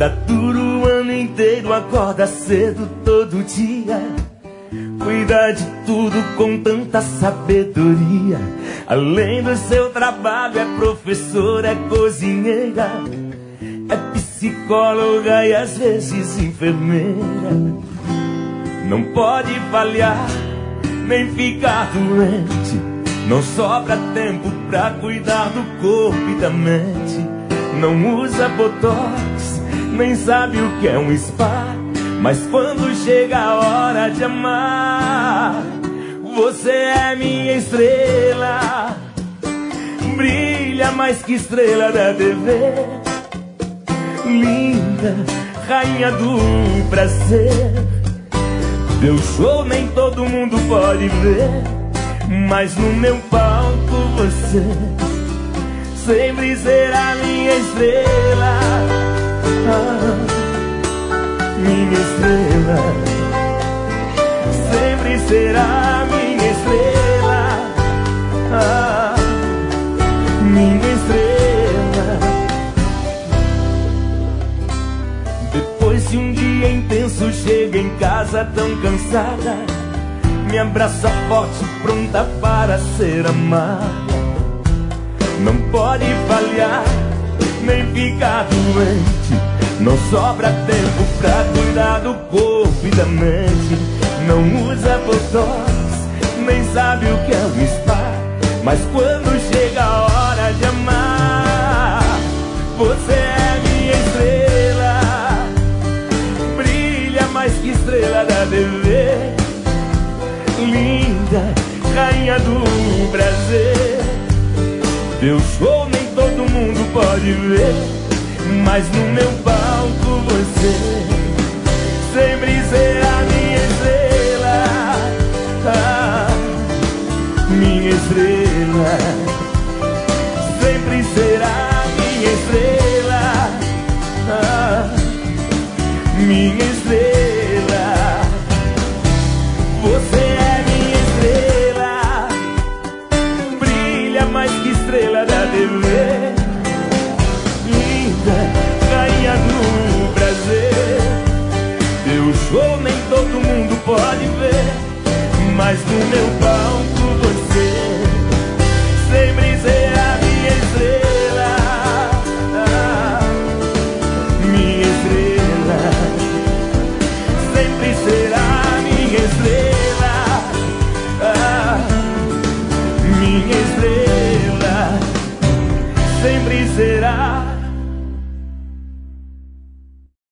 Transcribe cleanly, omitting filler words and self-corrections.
Dá duro o ano inteiro, acorda cedo todo dia, cuida de tudo com tanta sabedoria. Além do seu trabalho, é professora, é cozinheira, é psicóloga e às vezes enfermeira. Não pode falhar, nem ficar doente. Não sobra tempo pra cuidar do corpo e da mente. Não usa botox, nem sabe o que é um spa, mas quando chega a hora de amar, você é minha estrela. Brilha mais que estrela da TV, linda, rainha do prazer. Teu show nem todo mundo pode ver, mas no meu palco você sempre será minha estrela. Minha estrela, sempre será minha estrela. Minha estrela. Depois de um dia intenso, chega em casa tão cansada, me abraça forte, pronta para ser amada. Não pode falhar, nem ficar doente. Não sobra tempo pra cuidar do corpo e da mente. Não usa botox, nem sabe o que é um spa, mas quando chega a hora de amar, você é minha estrela. Brilha mais que estrela da TV, linda, rainha do prazer. Teu show nem todo mundo pode ver, mas no meu palco você sempre será minha estrela. Minha estrela, sempre será minha estrela. Minha estrela, você é minha estrela. Brilha mais que estrela da TV, rainha do prazer. Teu show nem todo mundo pode ver, mas no meu palco você sempre será minha estrela. Minha estrela, sempre será minha estrela. Minha estrela, sempre será